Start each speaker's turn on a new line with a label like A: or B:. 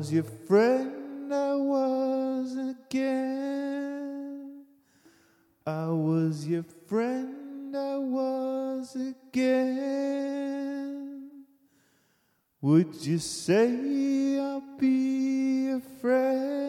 A: was your friend, I was again. I was your friend, I was again. Would you say I'll be a friend?